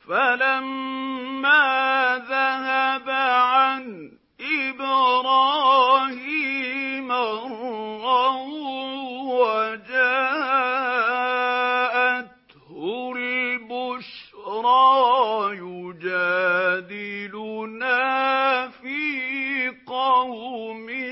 فَلَمَّا ذَهَبَ عَنْ إِبْرَاهِيمَ الرَّوْعُ وَجَاءَتْهُ الْبُشْرَىٰ يُجَادِلُنَا فِي قَوْمٍ